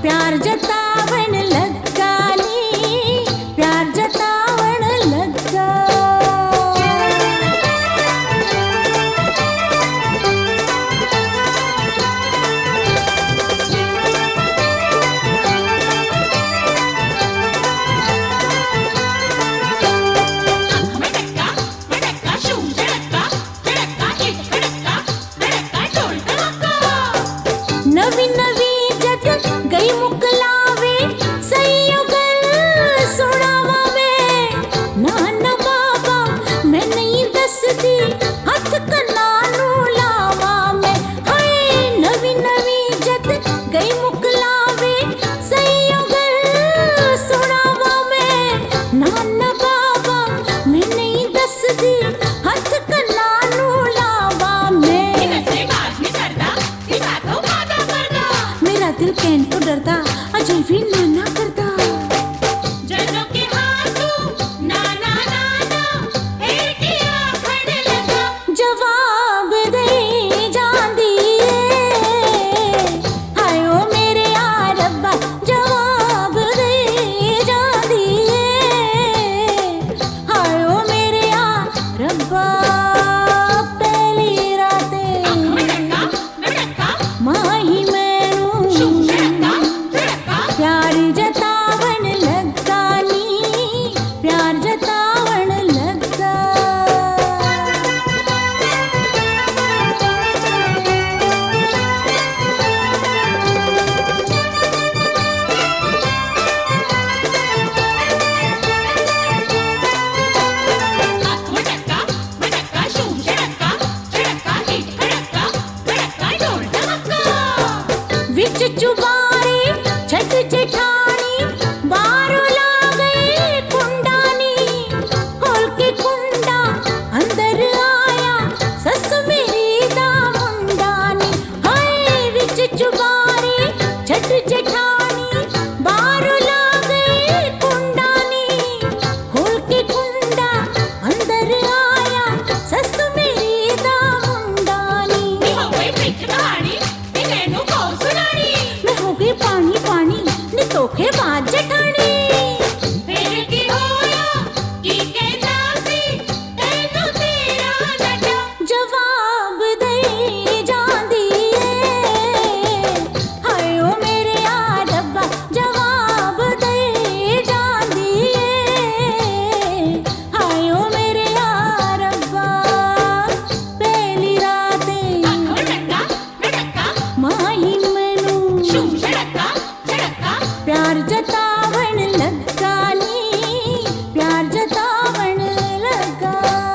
प्यार जतावन लगा नी, प्यार जतावन लगा। नवी नवी जग गई मुकलावे सैयो गल सुनावा में, नाना बाबा मैं नहीं दसदी हथ कन्ना नू लावा में। हाय नवी नवी जग गई मुकलावे सैयो गल सुनावा में, नाना बाबा मैं नहीं दसदी हथ कन्ना नू लावा में। मेरा दिल कहन तो डरदा अजय भी नाना करदा। जनों के हाथों नाना नाना एक ही आखड़ लगा। जवाब दे जांदी हाय ओ मेरे यार रब्बा, जवाब दे जांदी हाय ओ मेरे यार रब्बा। पहली रातें माही मैनू प्यार जतावन लगा नी, प्यार जतावन लगा। विच चुबारी छठ जेठानी बारो ला गए कुंडानी, खोल के कुंडा अंदर आया सस मेरी दा मुंडानी। हाय विच चुबारी छठ जेठानी बारो ला गए कुंडानी, खोल के कुंडा अंदर आया सस मेरी दा मुंडानी। मैं हो गई पानी पानी नी तोखे बाज जठानी। जवाब दे जांदी हाय ओ मेरे यार रब्बा, जवाब दे जांदी हाय ओ मेरे यार रब्बा। पहली रातें माही मैनू प्यार जतावन लगा नी, प्यार जतावन लगा।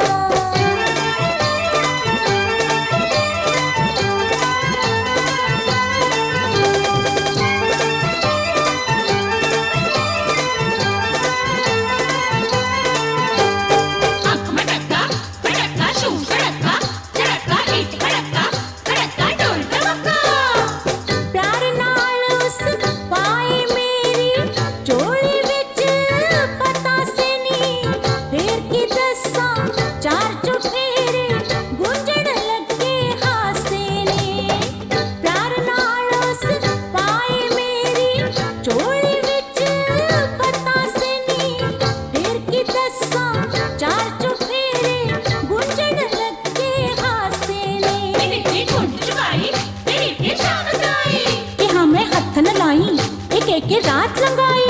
प्यार नाल उस पाए मेरी चोली विच पतासे नी, फेर की दस्सा चार चुफेरे गुंजण लगे हासे ने। प्यार नाल उस पाए मेरी चोली विच पतासे नी, फेर की दस्सा चार चुफेरे गुंजण लगे हासे ने। कि हमें हथ न लाई एक एक रात लंगाई।